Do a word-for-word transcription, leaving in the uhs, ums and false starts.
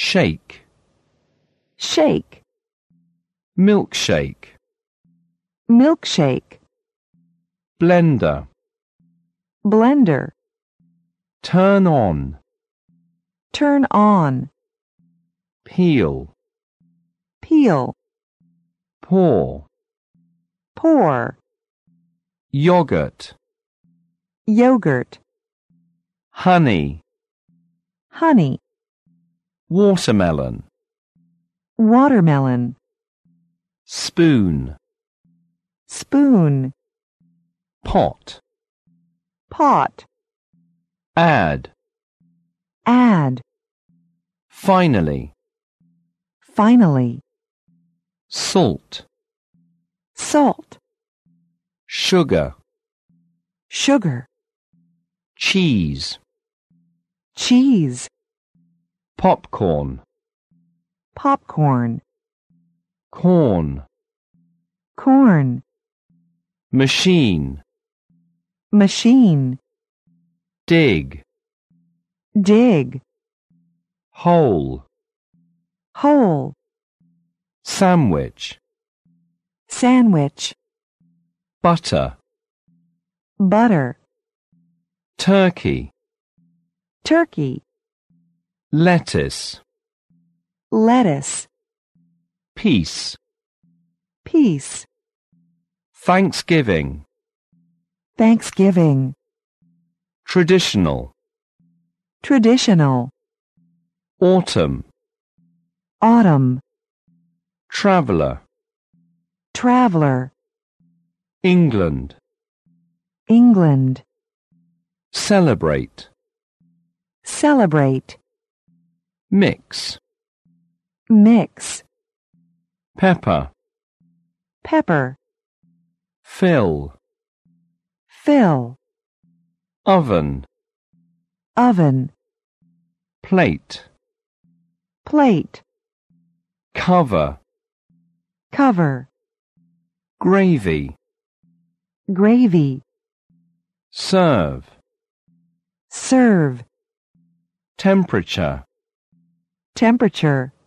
shake, shake, milkshake, milkshake, blender, blender, turn on, turn on, peel, peel, pour, pour, yogurt, yogurt, honey, honey, watermelon, watermelon, spoon, spoon, pot, pot, add, add, finally, finally, salt, salt, sugar, sugar, cheese, cheese, popcorn, popcorn, corn, corn, machine, machine, dig, dig, hole, hole, sandwich, sandwich, butter, butter, turkey, turkey, lettuce, lettuce, peace, peace, Thanksgiving, Thanksgiving, traditional, traditional, autumn, autumn, traveller, traveler, England, England, celebrate, celebrate, mix, mix, pepper, pepper, fill, fill, oven, oven, plate, plate, cover, cover, gravy, gravy, serve, serve, temperature, temperature,